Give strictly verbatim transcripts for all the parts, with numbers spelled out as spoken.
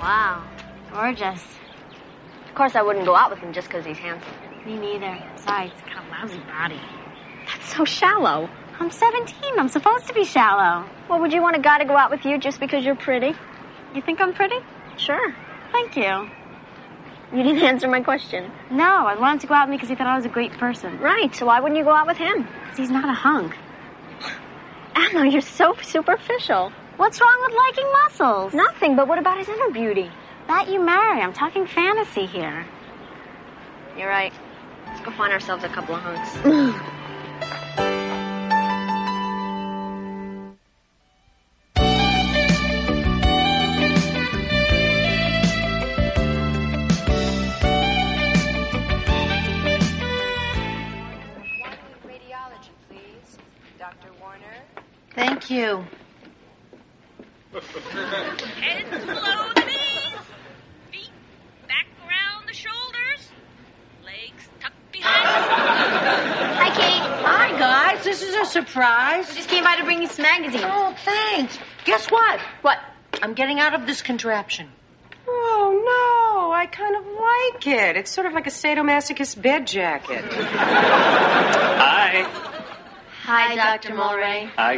Wow. Gorgeous. Of course, I wouldn't go out with him just because he's handsome. Me neither. Besides, he's got a lousy body. That's so shallow. I'm seventeen. I'm supposed to be shallow. Well, would you want a guy to go out with you just because you're pretty? You think I'm pretty? Sure. Thank you. You didn't answer my question. No, I wanted to go out with me because he thought I was a great person. Right, so why wouldn't you go out with him? Because he's not a hunk. Emma, you're so superficial. What's wrong with liking muscles? Nothing, but what about his inner beauty? That you marry. I'm talking fantasy here. You're right. Let's go find ourselves a couple of hunks. Thank you. Heads below the knees. Feet back around the shoulders. Legs tucked behind us. Hi, Kate. Hi, guys. This is a surprise. We just came by to bring you some magazines. Oh, thanks. Guess what? What? I'm getting out of this contraption. Oh, no. I kind of like it. It's sort of like a sadomasochist bed jacket. Hi. Hi, Doctor Mulray. Hi,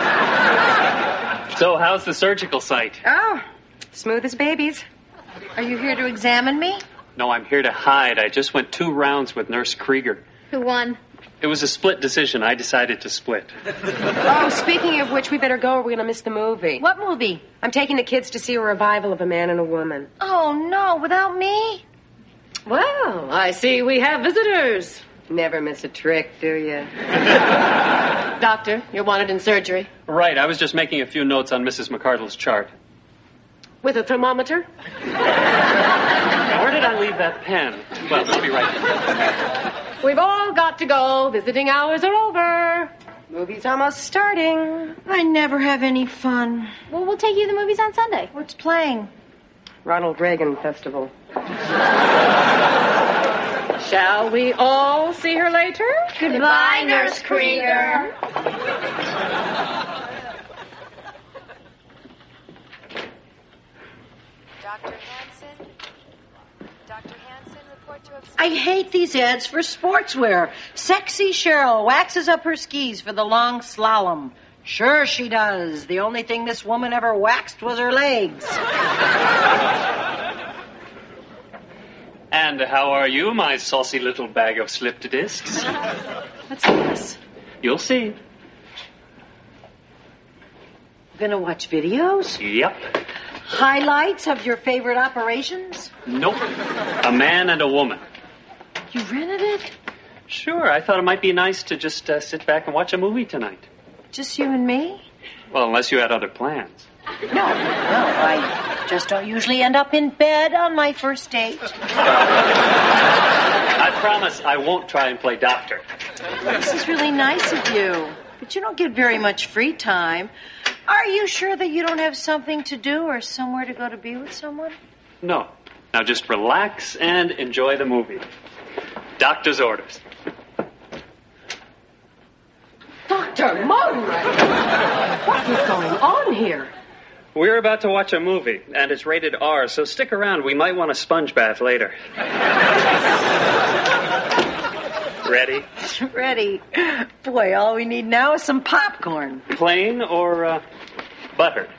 guys. So, how's the surgical site? Oh, smooth as babies. Are you here to examine me? No, I'm here to hide. I just went two rounds with Nurse Krieger. Who won? It was a split decision. I decided to split. Oh, speaking of which, we better go or we're going to miss the movie. What movie? I'm taking the kids to see a revival of A Man and a Woman. Oh, no, without me? Well, I see we have visitors. Never miss a trick, do you? Doctor, you're wanted in surgery. Right, I was just making a few notes on Missus McCardle's chart. With a thermometer? Where did I leave that pen? Well, I'll be right back. We've all got to go. Visiting hours are over. Movie's almost starting. I never have any fun. Well, we'll take you to the movies on Sunday. What's playing? Ronald Reagan Festival. Shall we all see her later? Goodbye, Nurse Krieger. Doctor Hansen? Doctor Hansen, report to have... I hate these ads for sportswear. Sexy Cheryl waxes up her skis for the long slalom. Sure she does. The only thing this woman ever waxed was her legs. And how are you, my saucy little bag of slipped discs? What's this? You'll see. Gonna watch videos? Yep. Highlights of your favorite operations? Nope. A Man and a Woman. You rented it? Sure, I thought it might be nice to just uh, sit back and watch a movie tonight. Just you and me? Well, unless you had other plans. No, no, I just don't usually end up in bed on my first date. I promise I won't try and play doctor. This is really nice of you, but you don't get very much free time. Are you sure that you don't have something to do or somewhere to go to be with someone? No. Now just relax and enjoy the movie. Doctor's orders. Doctor Mulray! What is going on here? We're about to watch a movie, and it's rated R, so stick around. We might want a sponge bath later. Ready? Ready. Boy, all we need now is some popcorn. Plain or uh, buttered?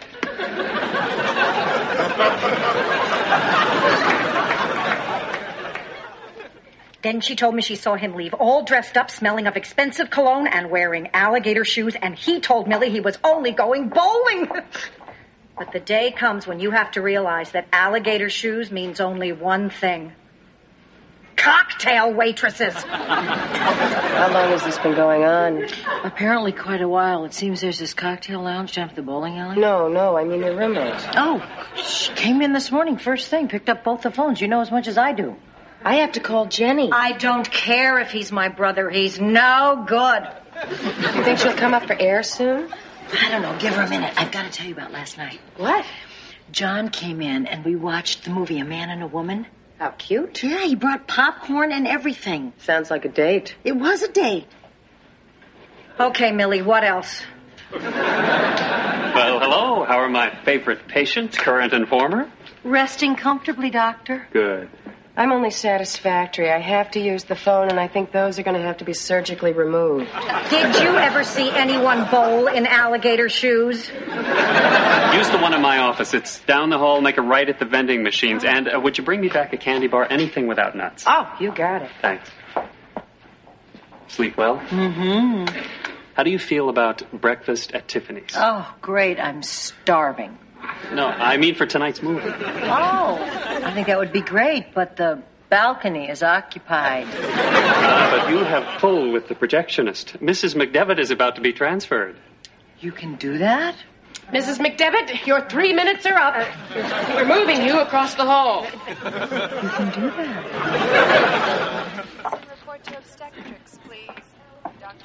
Then she told me she saw him leave all dressed up, smelling of expensive cologne and wearing alligator shoes, and he told Millie he was only going bowling. But the day comes when you have to realize that alligator shoes means only one thing. Cocktail waitresses. How long has this been going on? Apparently quite a while. It seems there's this cocktail lounge down at the bowling alley. No, no, I mean your roommate. Oh, she came in this morning, first thing, picked up both the phones. You know as much as I do. I have to call Jenny. I don't care if he's my brother. He's no good. You think she'll come up for air soon? I don't know. Give her a minute. I've got to tell you about last night. What? John came in and we watched the movie A Man and a Woman. How cute. Yeah, he brought popcorn and everything. Sounds like a date. It was a date. Okay, Millie, what else? Well, hello. How are my favorite patients, current and former? Resting comfortably, Doctor. Good. I'm only satisfactory. I have to use the phone, and I think those are going to have to be surgically removed. Did you ever see anyone bowl in alligator shoes? Use the one in my office. It's down the hall. Make a right at the vending machines. And uh, would you bring me back a candy bar? Anything without nuts. Oh, you got it. Thanks. Sleep well? Mm-hmm. How do you feel about breakfast at Tiffany's? Oh, great. I'm starving. No, I mean for tonight's movie. Oh, I think that would be great, but the balcony is occupied. Uh, but you have pull with the projectionist. Missus McDevitt is about to be transferred. You can do that? Missus McDevitt, your three minutes are up. We're moving you across the hall. You can do that. Report to obstetrics, please. Doctor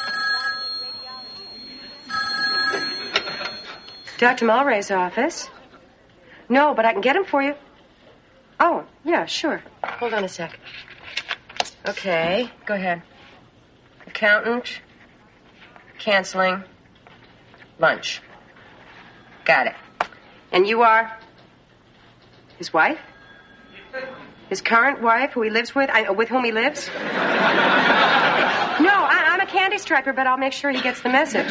Doctor Mulray's office? No, but I can get him for you. Oh, yeah, sure. Hold on a sec. Okay, go ahead. Accountant. Canceling. Lunch. Got it. And you are? His wife? His current wife, who he lives with? I, with whom he lives? No, I, I'm a candy striper, but I'll make sure he gets the message.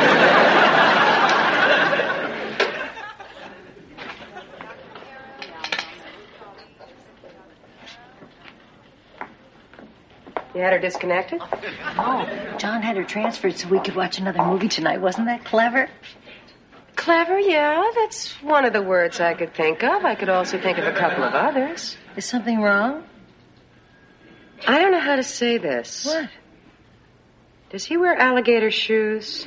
You had her disconnected? Oh, John had her transferred so we could watch another movie tonight. Wasn't that clever? Clever, yeah. That's one of the words I could think of. I could also think of a couple of others. Is something wrong? I don't know how to say this. What? Does he wear alligator shoes?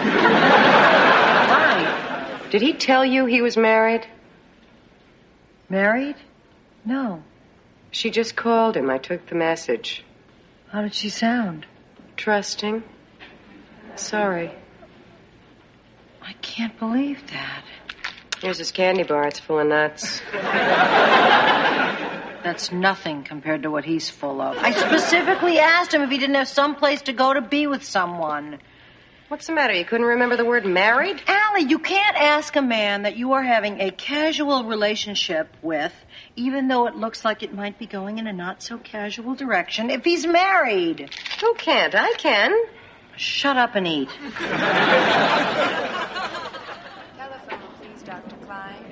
Why? Did he tell you he was married? Married? No. She just called him. I took the message. How did she sound? Trusting. Sorry. I can't believe that. Here's his candy bar. It's full of nuts. That's nothing compared to what he's full of. I specifically asked him if he didn't have some place to go to be with someone. What's the matter? You couldn't remember the word married? Allie, you can't ask a man that you are having a casual relationship with, even though it looks like it might be going in a not-so-casual direction, if he's married. Who can't? I can. Shut up and eat. Telephone, please, Doctor Klein.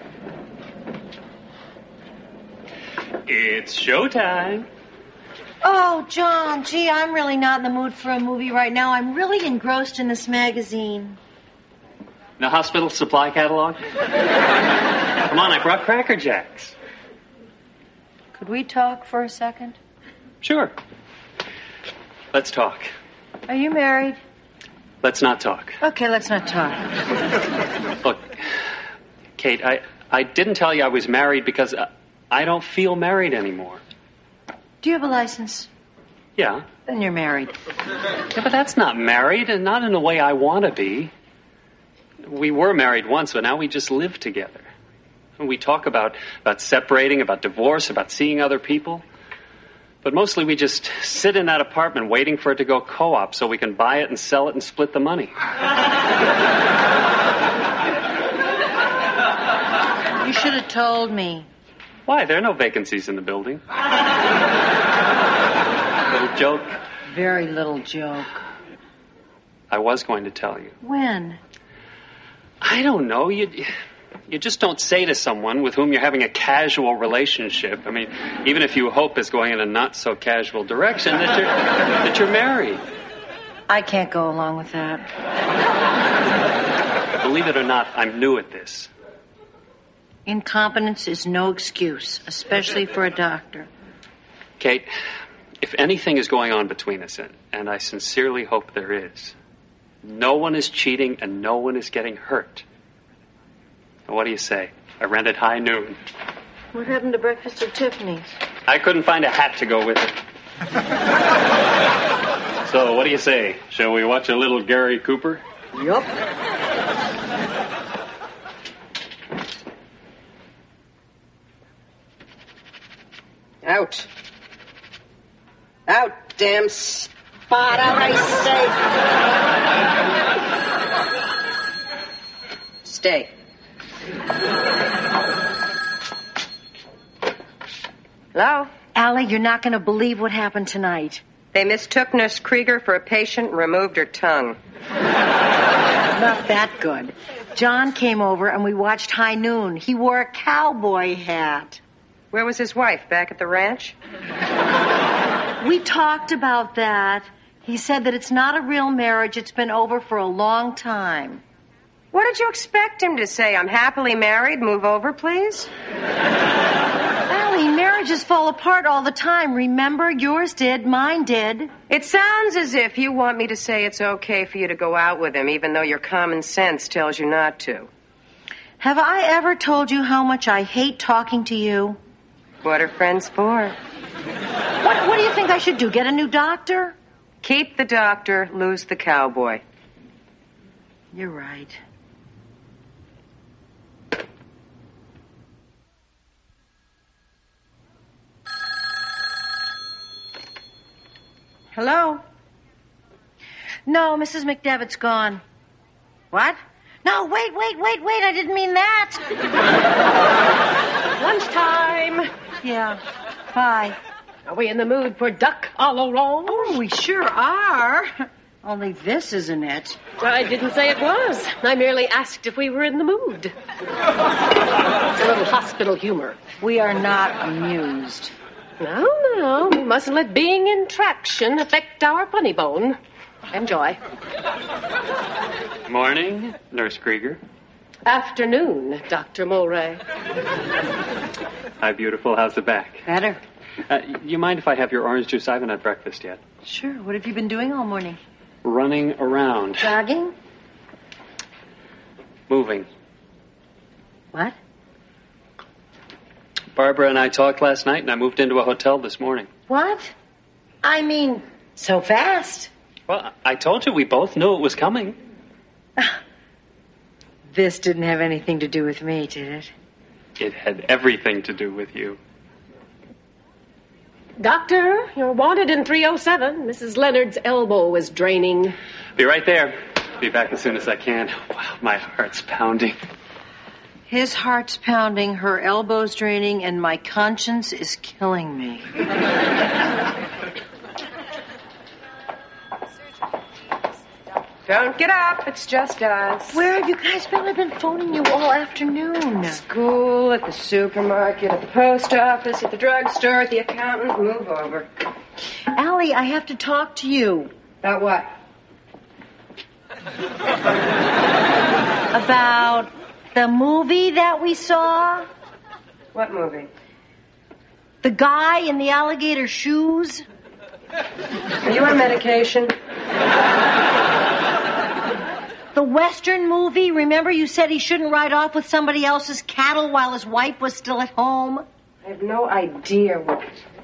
It's showtime. Oh, John, gee, I'm really not in the mood for a movie right now. I'm really engrossed in this magazine. The hospital supply catalog? Come on, I brought Cracker Jacks. Could we talk for a second? Sure. Let's talk. Are you married? Let's not talk. Okay, let's not talk. Look, Kate, I, I didn't tell you I was married because I, I don't feel married anymore. Do you have a license? Yeah. Then you're married. Yeah, but that's not married, and not in the way I want to be. We were married once, but now we just live together. And we talk about, about separating, about divorce, about seeing other people. But mostly we just sit in that apartment waiting for it to go co-op so we can buy it and sell it and split the money. You should have told me. Why? There are no vacancies in the building. Little joke. Very little joke. I was going to tell you. When? I don't know. You, you just don't say to someone with whom you're having a casual relationship. I mean, even if you hope it's going in a not-so-casual direction, that you're, that you're married. I can't go along with that. Believe it or not, I'm new at this. Incompetence is no excuse, especially for a doctor. Kate, if anything is going on between us, and I sincerely hope there is, no one is cheating and no one is getting hurt. What do you say? I rented High Noon. What happened to breakfast at Tiffany's? I couldn't find a hat to go with it. So, what do you say? Shall we watch a little Gary Cooper? Yup. Out. Out, damn spot out, I say. Stay. Hello? Allie, you're not going to believe what happened tonight. They mistook Nurse Krieger for a patient and removed her tongue. Not that good. John came over and we watched High Noon. He wore a cowboy hat. Where was his wife? Back at the ranch? We talked about that. He said that it's not a real marriage. It's been over for a long time. What did you expect him to say? I'm happily married. Move over, please? Allie, marriages fall apart all the time. Remember? Yours did. Mine did. It sounds as if you want me to say it's okay for you to go out with him, even though your common sense tells you not to. Have I ever told you how much I hate talking to you? What are friends for? What, what do you think I should do? Get a new doctor? Keep the doctor, lose the cowboy. You're right. Hello? No, Missus McDevitt's gone. What? No, wait, wait, wait, wait. I didn't mean that. Lunchtime. Yeah. Bye. Are we in the mood for duck all alone? Oh, we sure are. Only this isn't it. I didn't say it was. I merely asked if we were in the mood. It's a little hospital humor. We are not amused. No, no. We mustn't let being in traction affect our funny bone. Enjoy. Morning, Nurse Krieger. Afternoon, Doctor Mulray. Hi, beautiful. How's the back? Better. Uh, you mind if I have your orange juice? I haven't had breakfast yet. Sure. What have you been doing all morning? Running around. Jogging? Moving. What? Barbara and I talked last night, and I moved into a hotel this morning. What? I mean, so fast. Well, I told you we both knew it was coming. This didn't have anything to do with me, did it? It had everything to do with you. Doctor, you're wanted in three oh seven. Missus Leonard's elbow is draining. Be right there. Be back as soon as I can. Wow, my heart's pounding. His heart's pounding, her elbow's draining, and my conscience is killing me. Don't get up. It's just us. Where have you guys been? I've been phoning you all afternoon. School, at the supermarket, at the post office, at the drugstore, at the accountant. Move over. Allie, I have to talk to you. About what? About the movie that we saw. What movie? The guy in the alligator shoes. Are you on medication? The Western movie. Remember you said he shouldn't ride off with somebody else's cattle while his wife was still at home? I have no idea what...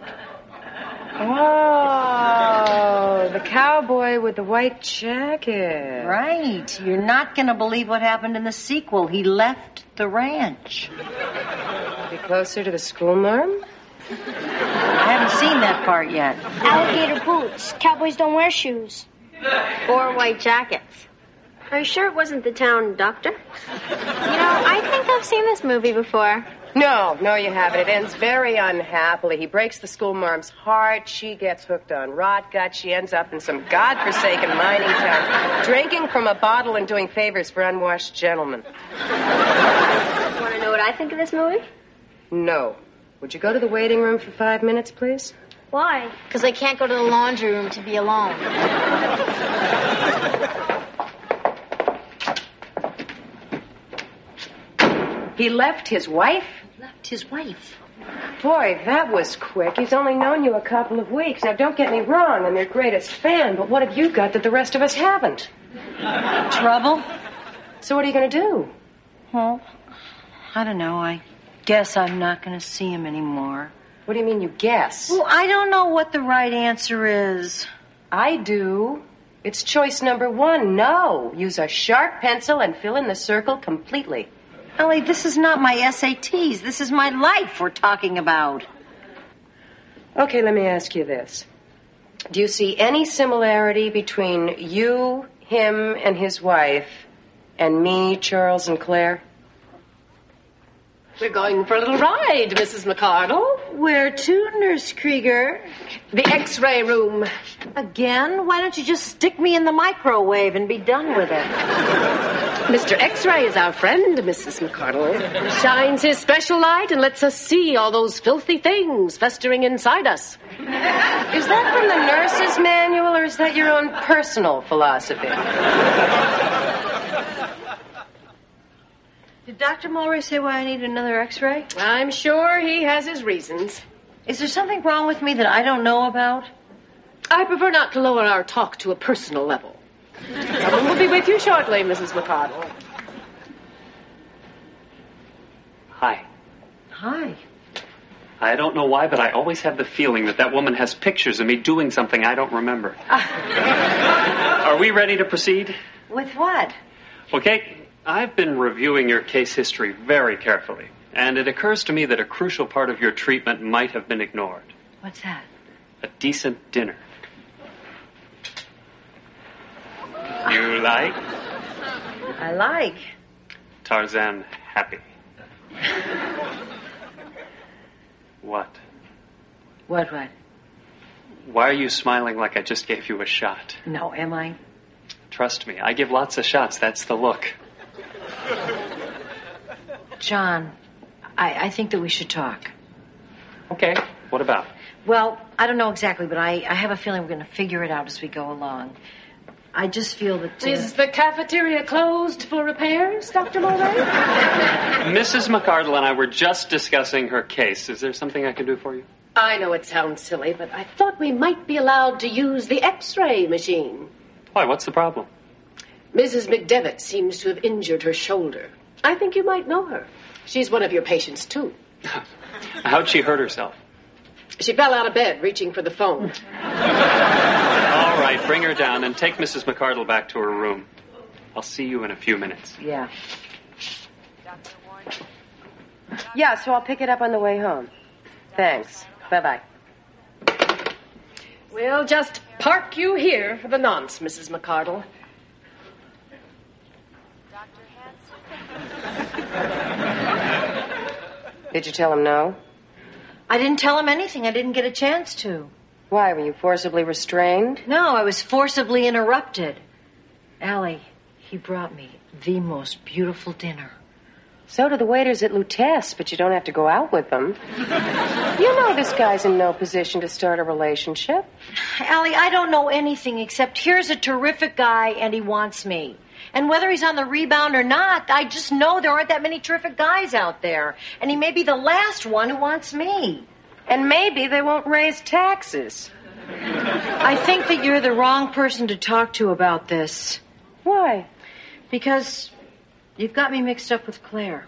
Oh, the cowboy with the white jacket. Right. You're not going to believe what happened in the sequel. He left the ranch. Be closer to the schoolmarm? I haven't seen that part yet. Alligator boots. Cowboys don't wear shoes. Or white jackets. Are you sure it wasn't the town doctor? You know, I think I've seen this movie before. No, no, you haven't. It ends very unhappily. He breaks the schoolmarm's heart. She gets hooked on rot gut. She ends up in some godforsaken mining town, drinking from a bottle and doing favors for unwashed gentlemen. Want to know what I think of this movie? No. Would you go to the waiting room for five minutes, please? Why? Because I can't go to the laundry room to be alone. He left his wife? Left his wife. Boy, that was quick. He's only known you a couple of weeks. Now, don't get me wrong, I'm your greatest fan, but what have you got that the rest of us haven't? Trouble? So what are you going to do? Well, I don't know. I guess I'm not going to see him anymore. What do you mean you guess? Well, I don't know what the right answer is. I do. It's choice number one, no. Use a sharp pencil and fill in the circle completely. Ellie, this is not my S A Ts. This is my life we're talking about. Okay, let me ask you this. Do you see any similarity between you, him, and his wife, and me, Charles, and Claire? We're going for a little ride, Missus McCardle. Where to, Nurse Krieger? The X-ray room. Again? Why don't you just stick me in the microwave and be done with it? Mister X-ray is our friend, Missus McCardle. Shines his special light and lets us see all those filthy things festering inside us. Is that from the nurse's manual, or is that your own personal philosophy? Did Doctor Mulray say why I need another X-ray? I'm sure he has his reasons. Is there something wrong with me that I don't know about? I prefer not to lower our talk to a personal level. Someone will be with you shortly, Missus McCardle. Hi. Hi. I don't know why, but I always have the feeling that that woman has pictures of me doing something I don't remember. Are we ready to proceed? With what? Okay, I've been reviewing your case history very carefully, and it occurs to me that a crucial part of your treatment might have been ignored. What's that? A decent dinner. You like? I like. Tarzan happy. What? What, what? Why are you smiling like I just gave you a shot? No, am I? Trust me, I give lots of shots. That's the look. John, I, I think that we should talk. Okay, what about? Well, I don't know exactly, but I, I have a feeling we're going to figure it out as we go along. I just feel that... Uh, Is the cafeteria closed for repairs, Doctor Mulray? Missus McCardle and I were just discussing her case. Is there something I can do for you? I know it sounds silly, but I thought we might be allowed to use the X-ray machine. Why, what's the problem? Missus McDevitt seems to have injured her shoulder. I think you might know her. She's one of your patients, too. How'd she hurt herself? She fell out of bed, reaching for the phone. All right, bring her down and take Missus McCardle back to her room. I'll see you in a few minutes. Yeah. Yeah, so I'll pick it up on the way home. Thanks. Bye-bye. We'll just park you here for the nonce, Missus McCardle. Did you tell him no? I didn't tell him anything. I didn't get a chance to. Why, were you forcibly restrained? No, I was forcibly interrupted. Allie, he brought me the most beautiful dinner. So do the waiters at Lutece, but you don't have to go out with them. You know this guy's in no position to start a relationship. Allie, I don't know anything except here's a terrific guy and he wants me. And whether he's on the rebound or not, I just know there aren't that many terrific guys out there. And he may be the last one who wants me. And maybe they won't raise taxes. I think that you're the wrong person to talk to about this. Why? Because you've got me mixed up with Claire.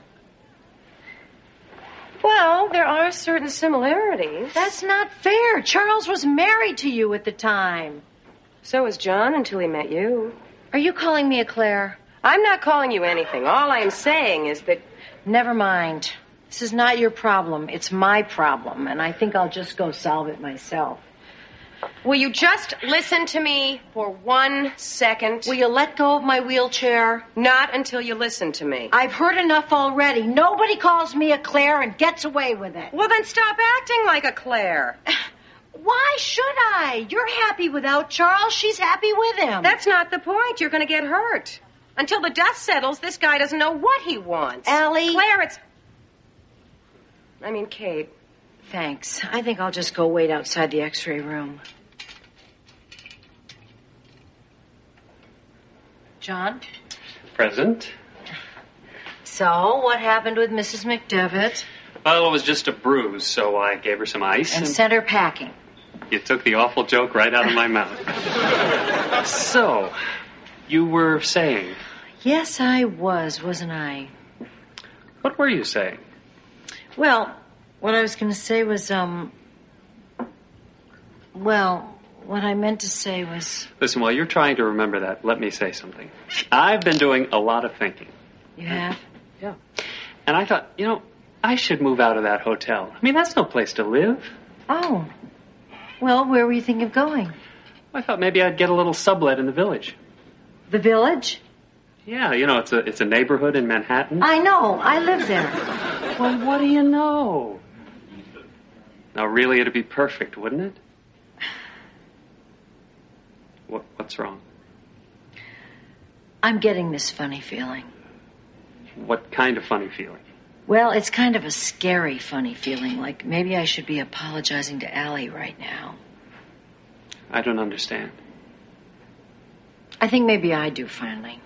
Well, there are certain similarities. That's not fair. Charles was married to you at the time. So was John until he met you. Are you calling me a Claire? I'm not calling you anything. All I'm saying is that... Never mind. This is not your problem. It's my problem, and I think I'll just go solve it myself. Will you just listen to me for one second? Will you let go of my wheelchair? Not until you listen to me. I've heard enough already. Nobody calls me a Claire and gets away with it. Well, then stop acting like a Claire. Why should I? You're happy without Charles. She's happy with him. That's not the point. You're going to get hurt. Until the dust settles, this guy doesn't know what he wants. Allie. Claire, it's... I mean, Kate. Thanks. I think I'll just go wait outside the X-ray room. John? Present. So, what happened with Missus McDevitt? Well, it was just a bruise, so I gave her some ice. And, and sent her packing. You took the awful joke right out of my mouth. So, you were saying? Yes, I was, wasn't I? What were you saying? Well, what I was going to say was, um... Well, what I meant to say was... Listen, while you're trying to remember that, let me say something. I've been doing a lot of thinking. You have? Yeah. And I thought, you know, I should move out of that hotel. I mean, that's no place to live. Oh. Well, where were you thinking of going? I thought maybe I'd get a little sublet in the Village. The Village? Yeah, you know, it's a it's a neighborhood in Manhattan. I know. I live there. Well, what do you know? Now, really, it'd be perfect, wouldn't it? What, what's wrong? I'm getting this funny feeling. What kind of funny feeling? Well, it's kind of a scary funny feeling, like maybe I should be apologizing to Allie right now. I don't understand. I think maybe I do, finally.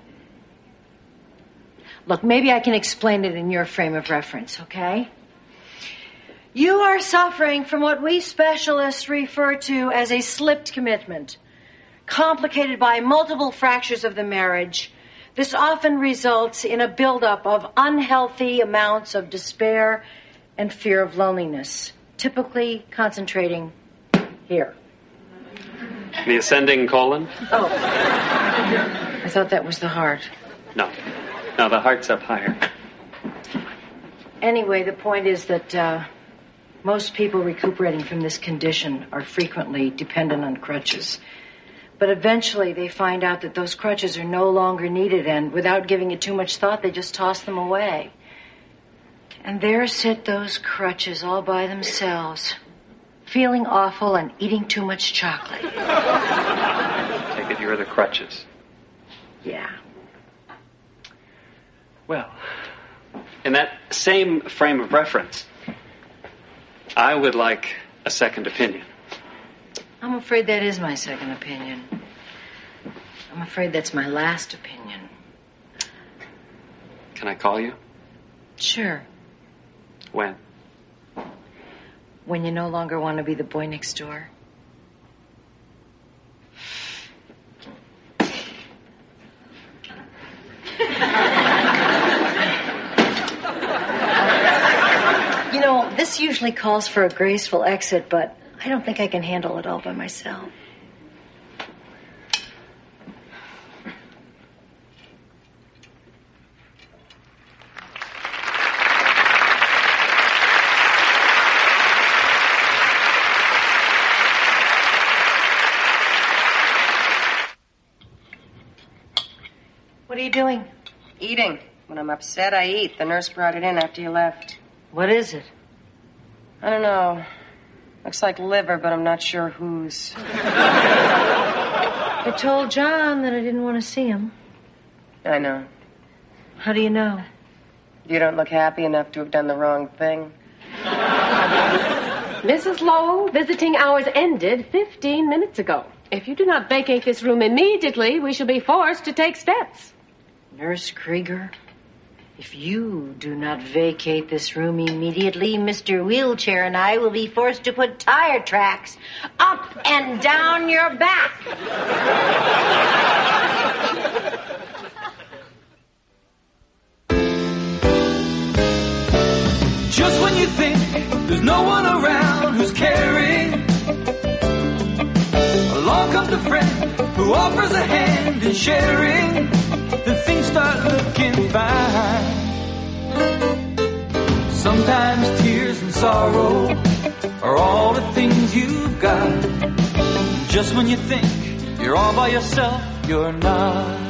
Look, maybe I can explain it in your frame of reference, okay? You are suffering from what we specialists refer to as a slipped commitment, complicated by multiple fractures of the marriage. This often results in a buildup of unhealthy amounts of despair and fear of loneliness, typically concentrating here. The ascending colon? Oh. I thought that was the heart. No. No, the heart's up higher. Anyway, the point is that uh, most people recuperating from this condition are frequently dependent on crutches. But eventually they find out that those crutches are no longer needed, and without giving it too much thought, they just toss them away. And there sit those crutches all by themselves, feeling awful and eating too much chocolate. Take it you're the crutches. Yeah. Well, in that same frame of reference, I would like a second opinion. I'm afraid that is my second opinion. I'm afraid that's my last opinion. Can I call you? Sure. When? When you no longer want to be the boy next door. You know, this usually calls for a graceful exit, but I don't think I can handle it all by myself. What are you doing? Eating. When I'm upset, I eat. The nurse brought it in after you left. What is it? I don't know. Looks like liver, but I'm not sure whose. I told John that I didn't want to see him. I know. How do you know? You don't look happy enough to have done the wrong thing. Missus Lowell, visiting hours ended fifteen minutes ago. If you do not vacate this room immediately, we shall be forced to take steps. Nurse Krieger, if you do not vacate this room immediately, Mister Wheelchair and I will be forced to put tire tracks up and down your back. Just when you think there's no one around who's caring, along comes a friend who offers a hand in sharing. Then things start looking fine. Sometimes tears and sorrow are all the things you've got. Just when you think you're all by yourself, you're not.